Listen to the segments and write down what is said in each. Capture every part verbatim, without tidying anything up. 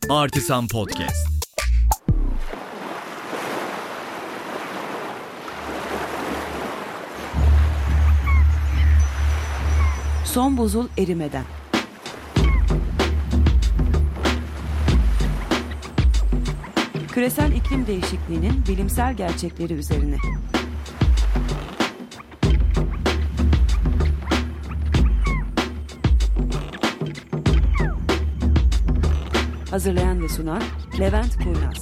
Artisan Podcast. Son buzul erimeden. Küresel iklim değişikliğinin bilimsel gerçekleri üzerine. Hazırlayan ve sunan Levent Kurnaz.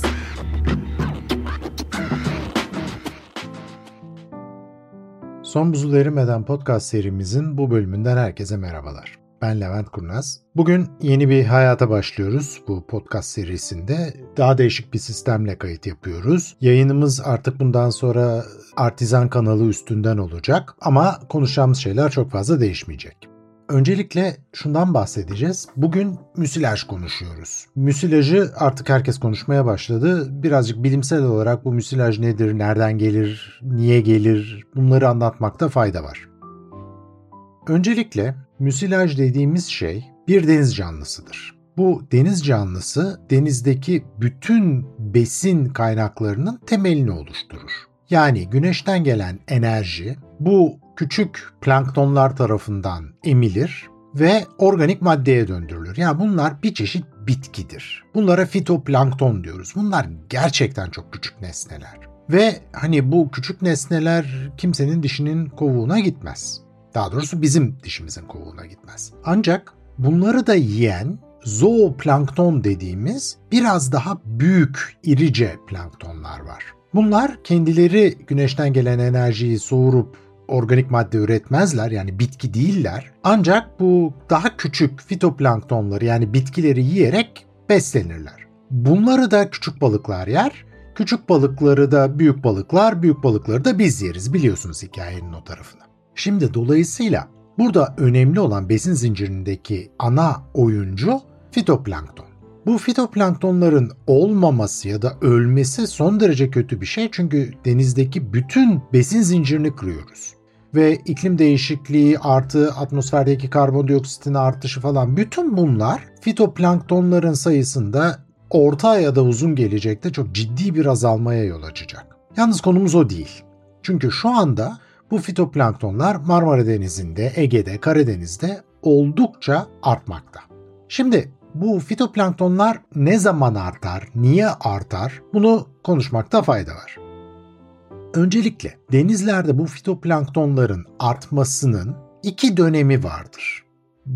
Son buzul erimeden podcast serimizin bu bölümünden herkese merhabalar. Ben Levent Kurnaz. Bugün yeni bir hayata başlıyoruz bu podcast serisinde. Daha değişik bir sistemle kayıt yapıyoruz. Yayınımız artık bundan sonra Artisan kanalı üstünden olacak ama konuşacağımız şeyler çok fazla değişmeyecek. Öncelikle şundan bahsedeceğiz. Bugün müsilaj konuşuyoruz. Müsilajı artık herkes konuşmaya başladı. Birazcık bilimsel olarak bu müsilaj nedir, nereden gelir, niye gelir bunları anlatmakta fayda var. Öncelikle müsilaj dediğimiz şey bir deniz canlısıdır. Bu deniz canlısı denizdeki bütün besin kaynaklarının temelini oluşturur. Yani güneşten gelen enerji bu küçük planktonlar tarafından emilir ve organik maddeye döndürülür. Yani bunlar bir çeşit bitkidir. Bunlara fitoplankton diyoruz. Bunlar gerçekten çok küçük nesneler. Ve hani bu küçük nesneler kimsenin dişinin kovuğuna gitmez. Daha doğrusu bizim dişimizin kovuğuna gitmez. Ancak bunları da yiyen zooplankton dediğimiz biraz daha büyük, irice planktonlar var. Bunlar kendileri güneşten gelen enerjiyi soğurup organik madde üretmezler, yani bitki değiller. Ancak bu daha küçük fitoplanktonları, yani bitkileri yiyerek beslenirler. Bunları da küçük balıklar yer. Küçük balıkları da büyük balıklar, büyük balıkları da biz yeriz. Biliyorsunuz hikayenin o tarafını. Şimdi dolayısıyla burada önemli olan besin zincirindeki ana oyuncu fitoplankton. Bu fitoplanktonların olmaması ya da ölmesi son derece kötü bir şey, çünkü denizdeki bütün besin zincirini kırıyoruz. Ve iklim değişikliği artı atmosferdeki karbondioksitin artışı falan, bütün bunlar fitoplanktonların sayısında orta ya da uzun gelecekte çok ciddi bir azalmaya yol açacak. Yalnız konumuz o değil. Çünkü şu anda bu fitoplanktonlar Marmara Denizi'nde, Ege'de, Karadeniz'de oldukça artmakta. Şimdi bu fitoplanktonlar ne zaman artar, niye artar? Bunu konuşmakta fayda var. Öncelikle denizlerde bu fitoplanktonların artmasının iki dönemi vardır.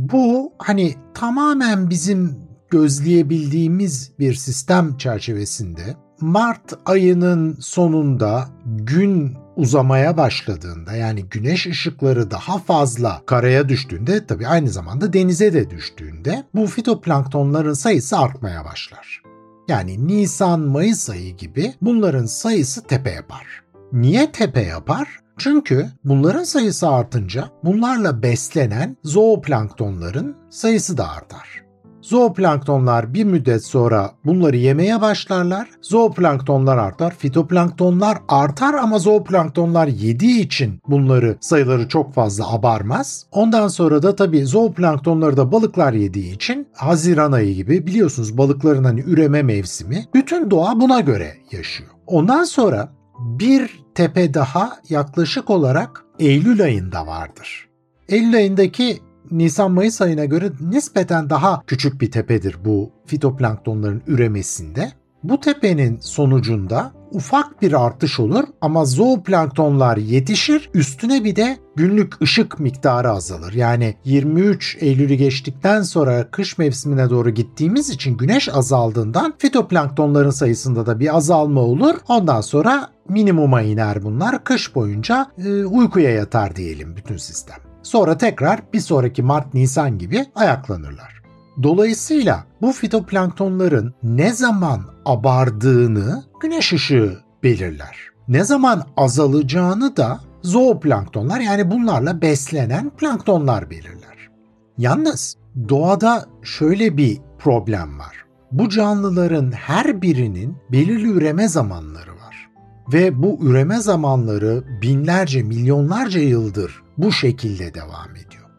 Bu hani tamamen bizim gözleyebildiğimiz bir sistem çerçevesinde Mart ayının sonunda gün uzamaya başladığında, yani güneş ışıkları daha fazla karaya düştüğünde, tabii aynı zamanda denize de düştüğünde bu fitoplanktonların sayısı artmaya başlar. Yani Nisan-Mayıs ayı gibi bunların sayısı tepe yapar. Niye tepe yapar? Çünkü bunların sayısı artınca bunlarla beslenen zooplanktonların sayısı da artar. Zooplanktonlar bir müddet sonra bunları yemeye başlarlar. Zooplanktonlar artar, fitoplanktonlar artar ama zooplanktonlar yediği için bunları sayıları çok fazla abarmaz. Ondan sonra da tabii zooplanktonları da balıklar yediği için Haziran ayı gibi, biliyorsunuz balıkların hani üreme mevsimi, bütün doğa buna göre yaşıyor. Ondan sonra bir tepe daha yaklaşık olarak Eylül ayında vardır. Eylül ayındaki Nisan-Mayıs ayına göre nispeten daha küçük bir tepedir bu fitoplanktonların üremesinde. Bu tepenin sonucunda ufak bir artış olur ama zooplanktonlar yetişir, üstüne bir de günlük ışık miktarı azalır. Yani yirmi üç Eylül'ü geçtikten sonra kış mevsimine doğru gittiğimiz için güneş azaldığından fitoplanktonların sayısında da bir azalma olur. Ondan sonra minimuma iner bunlar. Kış boyunca e, uykuya yatar diyelim bütün sistem. Sonra tekrar bir sonraki Mart-Nisan gibi ayaklanırlar. Dolayısıyla bu fitoplanktonların ne zaman abardığını güneş ışığı belirler. Ne zaman azalacağını da zooplanktonlar, yani bunlarla beslenen planktonlar belirler. Yalnız doğada şöyle bir problem var. Bu canlıların her birinin belirli üreme zamanları var. Ve bu üreme zamanları binlerce, milyonlarca yıldır bu şekilde devam ediyor.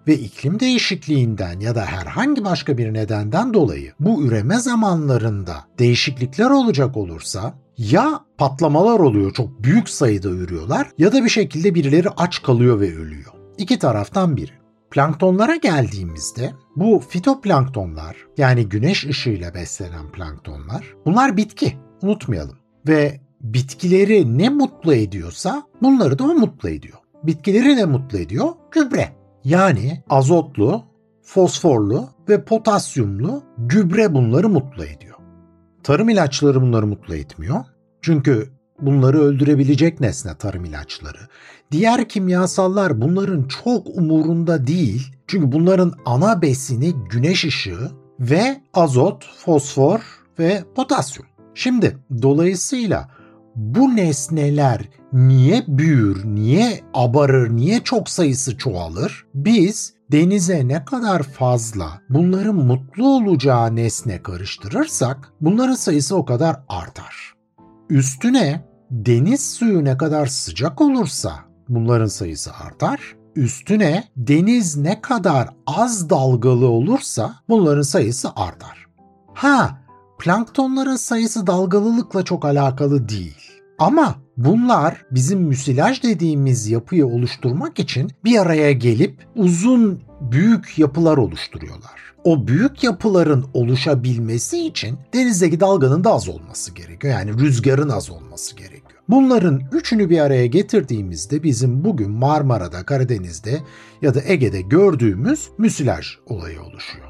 ve iklim değişikliğinden ya da herhangi başka bir nedenden dolayı bu üreme zamanlarında değişiklikler olacak olursa ya patlamalar oluyor, çok büyük sayıda ürüyorlar ya da bir şekilde birileri aç kalıyor ve ölüyor. İki taraftan biri. Planktonlara geldiğimizde bu fitoplanktonlar, yani güneş ışığıyla beslenen planktonlar, bunlar bitki, unutmayalım. Ve bitkileri ne mutlu ediyorsa bunları da o mutlu ediyor. Bitkileri ne mutlu ediyor? Gübre. Yani azotlu, fosforlu ve potasyumlu gübre bunları mutlu ediyor. Tarım ilaçları bunları mutlu etmiyor. Çünkü bunları öldürebilecek nesne tarım ilaçları. Diğer kimyasallar bunların çok umurunda değil. Çünkü bunların ana besini güneş ışığı ve azot, fosfor ve potasyum. Şimdi dolayısıyla bu nesneler niye büyür, niye abarır, niye çok sayısı çoğalır? Biz denize ne kadar fazla bunların mutlu olacağı nesne karıştırırsak bunların sayısı o kadar artar. Üstüne deniz suyu ne kadar sıcak olursa bunların sayısı artar. Üstüne deniz ne kadar az dalgalı olursa bunların sayısı artar. Ha, planktonların sayısı dalgalılıkla çok alakalı değil. Ama bunlar bizim müsilaj dediğimiz yapıyı oluşturmak için bir araya gelip uzun büyük yapılar oluşturuyorlar. O büyük yapıların oluşabilmesi için denizdeki dalganın da az olması gerekiyor. Yani rüzgarın az olması gerekiyor. Bunların üçünü bir araya getirdiğimizde bizim bugün Marmara'da, Karadeniz'de ya da Ege'de gördüğümüz müsilaj olayı oluşuyor.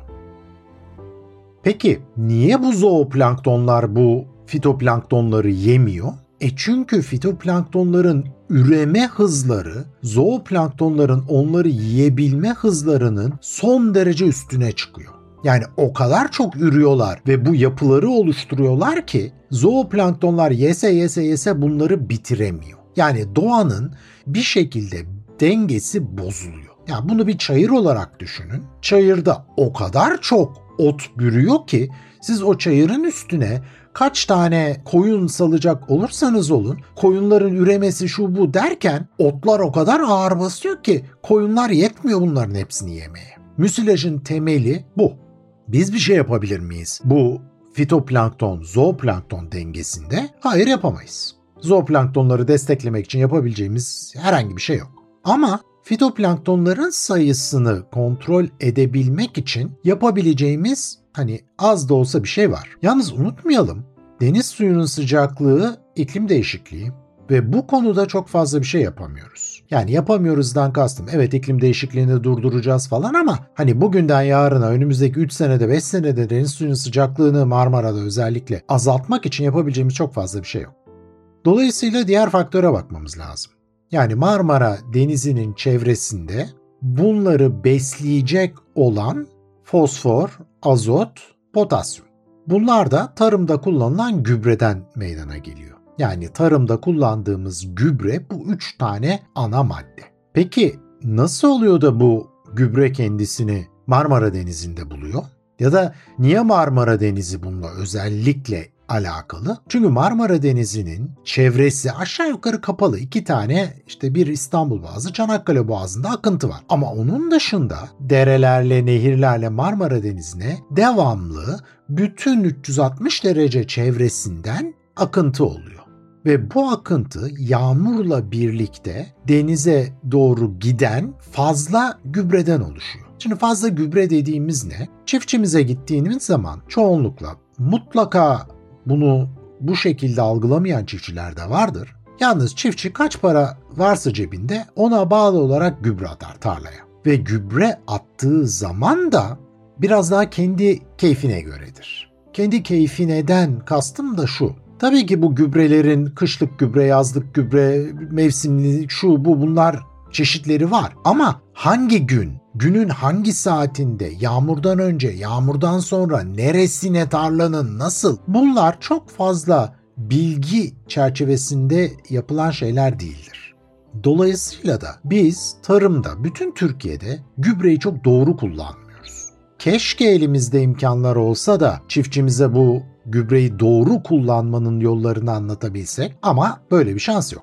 Peki niye bu zooplanktonlar bu fitoplanktonları yemiyor? E çünkü fitoplanktonların üreme hızları zooplanktonların onları yiyebilme hızlarının son derece üstüne çıkıyor. Yani o kadar çok ürüyorlar ve bu yapıları oluşturuyorlar ki zooplanktonlar yese yese yese bunları bitiremiyor. Yani doğanın bir şekilde dengesi bozuluyor. Yani bunu bir çayır olarak düşünün. Çayırda o kadar çok ot bürüyor ki siz o çayırın üstüne kaç tane koyun salacak olursanız olun, koyunların üremesi şu bu derken otlar o kadar ağır basıyor ki koyunlar yetmiyor bunların hepsini yemeye. Müsilajın temeli bu. Biz bir şey yapabilir miyiz bu fitoplankton, zooplankton dengesinde? Hayır, yapamayız. Zooplanktonları desteklemek için yapabileceğimiz herhangi bir şey yok. Ama fitoplanktonların sayısını kontrol edebilmek için yapabileceğimiz hani az da olsa bir şey var. Yalnız unutmayalım, deniz suyunun sıcaklığı iklim değişikliği ve bu konuda çok fazla bir şey yapamıyoruz. Yani yapamıyoruzdan kastım evet iklim değişikliğini durduracağız falan ama hani bugünden yarına önümüzdeki üç senede beş senede deniz suyunun sıcaklığını Marmara'da özellikle azaltmak için yapabileceğimiz çok fazla bir şey yok. Dolayısıyla diğer faktöre bakmamız lazım. Yani Marmara Denizi'nin çevresinde bunları besleyecek olan fosfor, azot, potasyum. Bunlar da tarımda kullanılan gübreden meydana geliyor. Yani tarımda kullandığımız gübre bu üç tane ana madde. Peki nasıl oluyor da bu gübre kendisini Marmara Denizi'nde buluyor? Ya da niye Marmara Denizi bununla özellikle alakalı? Çünkü Marmara Denizi'nin çevresi aşağı yukarı kapalı. İki tane işte bir İstanbul Boğazı, Çanakkale Boğazı'nda akıntı var. Ama onun dışında derelerle, nehirlerle Marmara Denizi'ne devamlı bütün üç yüz altmış derece çevresinden akıntı oluyor. Ve bu akıntı yağmurla birlikte denize doğru giden fazla gübreden oluşuyor. Şimdi fazla gübre dediğimiz ne? Çiftçimize gittiğimiz zaman çoğunlukla mutlaka bunu bu şekilde algılamayan çiftçiler de vardır. Yalnız çiftçi kaç para varsa cebinde ona bağlı olarak gübre atar tarlaya. Ve gübre attığı zaman da biraz daha kendi keyfine göredir. Kendi keyfineden kastım da şu. Tabii ki bu gübrelerin kışlık gübre, yazlık gübre, mevsimli şu bu bunlar çeşitleri var. Ama hangi gün, günün hangi saatinde, yağmurdan önce, yağmurdan sonra, neresine tarlanın nasıl? Bunlar çok fazla bilgi çerçevesinde yapılan şeyler değildir. Dolayısıyla da biz tarımda, bütün Türkiye'de gübreyi çok doğru kullanmıyoruz. Keşke elimizde imkanlar olsa da çiftçimize bu gübreyi doğru kullanmanın yollarını anlatabilsek ama böyle bir şans yok.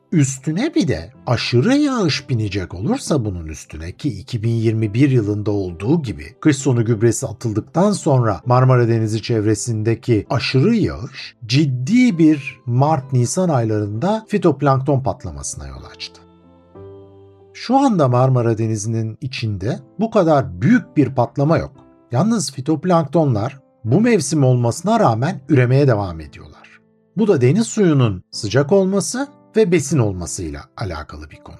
Üstüne bir de aşırı yağış binecek olursa bunun üstüne, ki iki bin yirmi bir yılında olduğu gibi kış sonu gübresi atıldıktan sonra Marmara Denizi çevresindeki aşırı yağış ciddi bir Mart-Nisan aylarında fitoplankton patlamasına yol açtı. Şu anda Marmara Denizi'nin içinde bu kadar büyük bir patlama yok. Yalnız fitoplanktonlar bu mevsim olmasına rağmen üremeye devam ediyorlar. Bu da deniz suyunun sıcak olması ve besin olmasıyla alakalı bir konu.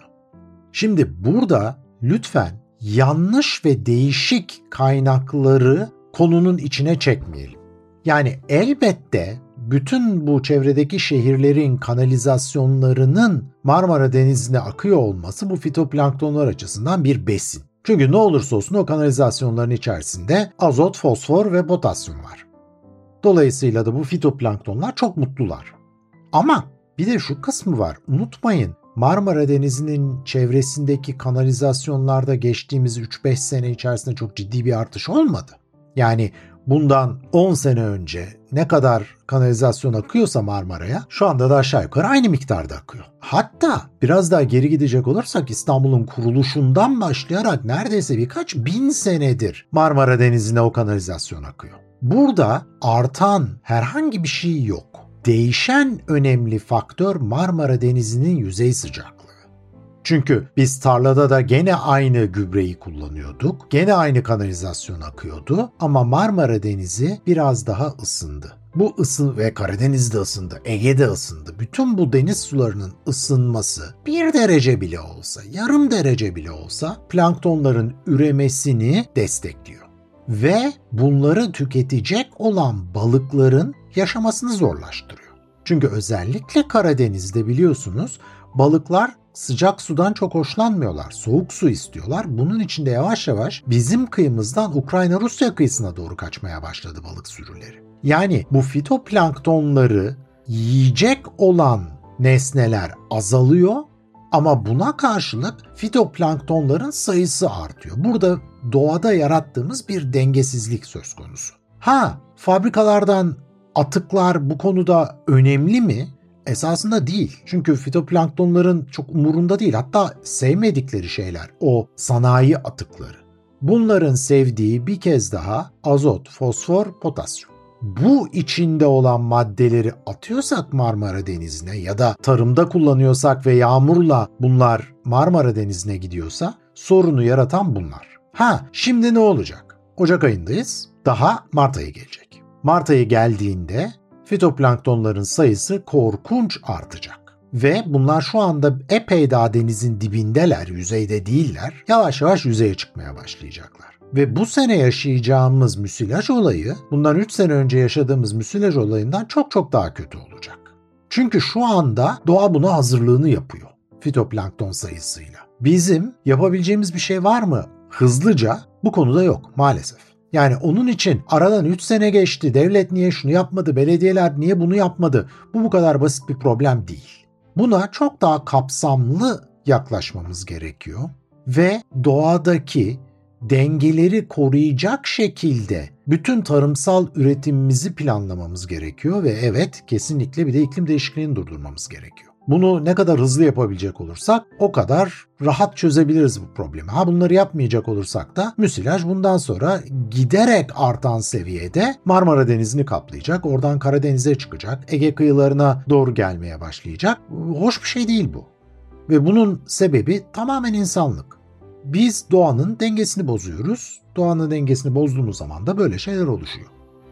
Şimdi burada lütfen yanlış ve değişik kaynakları konunun içine çekmeyelim. Yani elbette bütün bu çevredeki şehirlerin kanalizasyonlarının Marmara Denizi'ne akıyor olması bu fitoplanktonlar açısından bir besin. Çünkü ne olursa olsun o kanalizasyonların içerisinde azot, fosfor ve potasyum var. Dolayısıyla da bu fitoplanktonlar çok mutlular. Ama bir de şu kısmı var. Unutmayın, Marmara Denizi'nin çevresindeki kanalizasyonlarda geçtiğimiz üç beş sene içerisinde çok ciddi bir artış olmadı. Yani bundan on sene önce ne kadar kanalizasyon akıyorsa Marmara'ya, şu anda da aşağı yukarı aynı miktarda akıyor. Hatta biraz daha geri gidecek olursak İstanbul'un kuruluşundan başlayarak neredeyse birkaç bin senedir Marmara Denizi'ne o kanalizasyon akıyor. Burada artan herhangi bir şey yok. Değişen önemli faktör Marmara Denizi'nin yüzey sıcaklığı. Çünkü biz tarlada da gene aynı gübreyi kullanıyorduk, gene aynı kanalizasyon akıyordu ama Marmara Denizi biraz daha ısındı. Bu ısı ve Karadeniz'de ısındı, Ege'de ısındı. Bütün bu deniz sularının ısınması bir derece bile olsa, yarım derece bile olsa planktonların üremesini destekliyor. Ve bunları tüketecek olan balıkların yaşamasını zorlaştırıyor. Çünkü özellikle Karadeniz'de biliyorsunuz balıklar sıcak sudan çok hoşlanmıyorlar. Soğuk su istiyorlar. Bunun için de yavaş yavaş bizim kıyımızdan Ukrayna-Rusya kıyısına doğru kaçmaya başladı balık sürüleri. Yani bu fitoplanktonları yiyecek olan nesneler azalıyor ama buna karşılık fitoplanktonların sayısı artıyor. Burada doğada yarattığımız bir dengesizlik söz konusu. Ha, fabrikalardan atıklar bu konuda önemli mi? Esasında değil. Çünkü fitoplanktonların çok umurunda değil. Hatta sevmedikleri şeyler o sanayi atıkları. Bunların sevdiği bir kez daha azot, fosfor, potasyum. Bu içinde olan maddeleri atıyorsak Marmara Denizi'ne ya da tarımda kullanıyorsak ve yağmurla bunlar Marmara Denizi'ne gidiyorsa sorunu yaratan bunlar. Ha, şimdi ne olacak? Ocak ayındayız. Daha Mart ayı gelecek. Mart ayı geldiğinde fitoplanktonların sayısı korkunç artacak. Ve bunlar şu anda epey daha denizin dibindeler, yüzeyde değiller. Yavaş yavaş yüzeye çıkmaya başlayacaklar. Ve bu sene yaşayacağımız müsilaj olayı, bundan üç sene önce yaşadığımız müsilaj olayından çok çok daha kötü olacak. Çünkü şu anda doğa buna hazırlığını yapıyor fitoplankton sayısıyla. Bizim yapabileceğimiz bir şey var mı? Hızlıca bu konuda yok maalesef. Yani onun için aradan üç sene geçti, devlet niye şunu yapmadı, belediyeler niye bunu yapmadı? Bu bu kadar basit bir problem değil. Buna çok daha kapsamlı yaklaşmamız gerekiyor ve doğadaki dengeleri koruyacak şekilde bütün tarımsal üretimimizi planlamamız gerekiyor ve evet, kesinlikle bir de iklim değişikliğini durdurmamız gerekiyor. Bunu ne kadar hızlı yapabilecek olursak o kadar rahat çözebiliriz bu problemi. Ha, bunları yapmayacak olursak da müsilaj bundan sonra giderek artan seviyede Marmara Denizi'ni kaplayacak. Oradan Karadeniz'e çıkacak. Ege kıyılarına doğru gelmeye başlayacak. Hoş bir şey değil bu. Ve bunun sebebi tamamen insanlık. Biz doğanın dengesini bozuyoruz. Doğanın dengesini bozduğumuz zaman da böyle şeyler oluşuyor.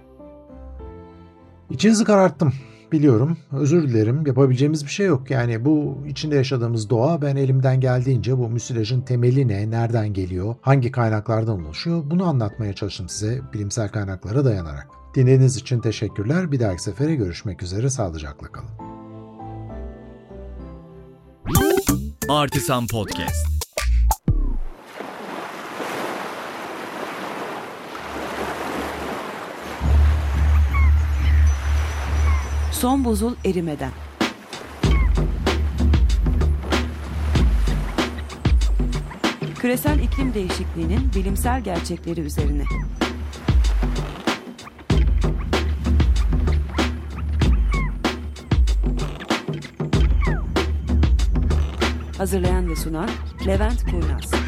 İçinizi kararttım. Biliyorum, özür dilerim. Yapabileceğimiz bir şey yok. Yani bu içinde yaşadığımız doğa, ben elimden geldiğince bu müsilajın temeli ne, nereden geliyor, hangi kaynaklardan oluşuyor, bunu anlatmaya çalıştım size bilimsel kaynaklara dayanarak. Dinlediğiniz için teşekkürler. Bir dahaki sefere görüşmek üzere. Sağlıcakla kalın. Artisan Podcast. Son buzul erimeden. Küresel iklim değişikliğinin bilimsel gerçekleri üzerine. Hazırlayan ve sunan Levent Kurnaz.